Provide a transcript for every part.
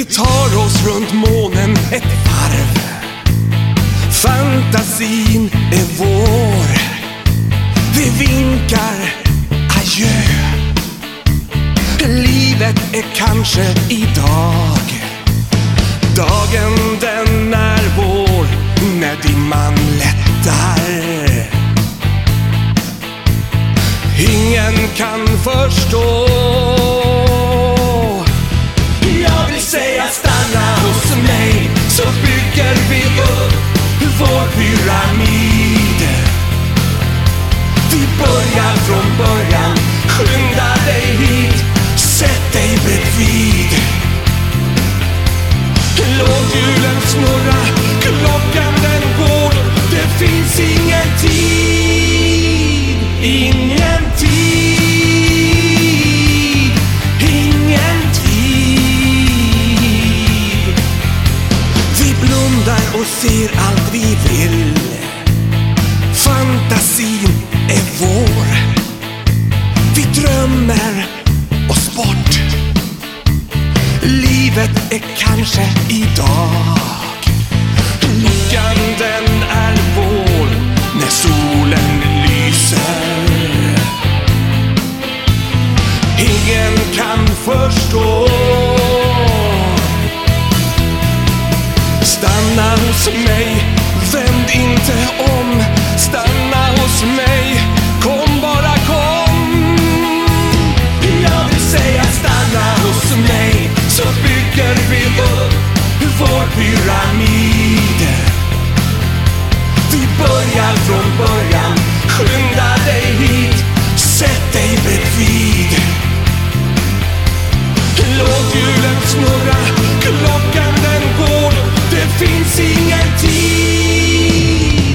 tar oss runt månen ett varv. Fantasin är vår. Vi vinkar adjö. Livet är kanske idag. Dagen den är vår när dimman lättar. Ingen kan förstå. Jag vill säga stanna hos mig, så bygger vi upp vår pyramid. Vi börjar från början, skynda dig hit, sätt dig bredvid. Låt hjulen snurra, klockan den går. Det finns ingen tid, ingen tid, ingen tid. Vi blundar och ser allt vi vill. Fantasin är vår. Vi drömmer oss bort. Livet är kanske idag. Lyckan den är vår när solen lyser. Ingen kan förstå. Stanna hos mig, vänd inte om. Stanna hos mig, kom bara kom. Jag vill säga stanna hos mig, så bygger vi upp vår pyramid. Vi börjar från början, skynda dig hit, sätt dig bredvid. Låt hjulen snurra, klockan den går. Det finns ingen tid.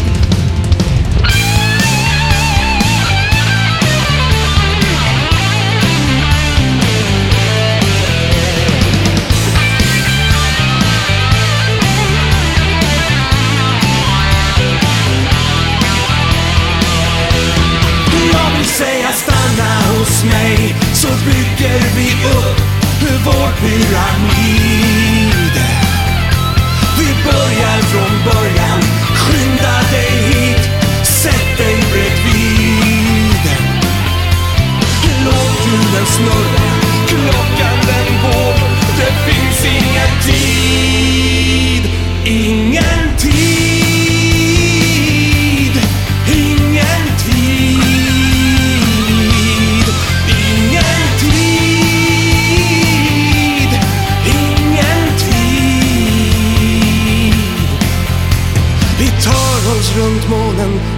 Säga stanna hos mig, så bygger vi upp vår pyramid. Vi börjar från början, skynda dig hit, sätt dig bredvid. Låt hjulen snurra, klockan den går. Det finns ingen tid, ingen tid, ingen tid. Vi tar oss runt månen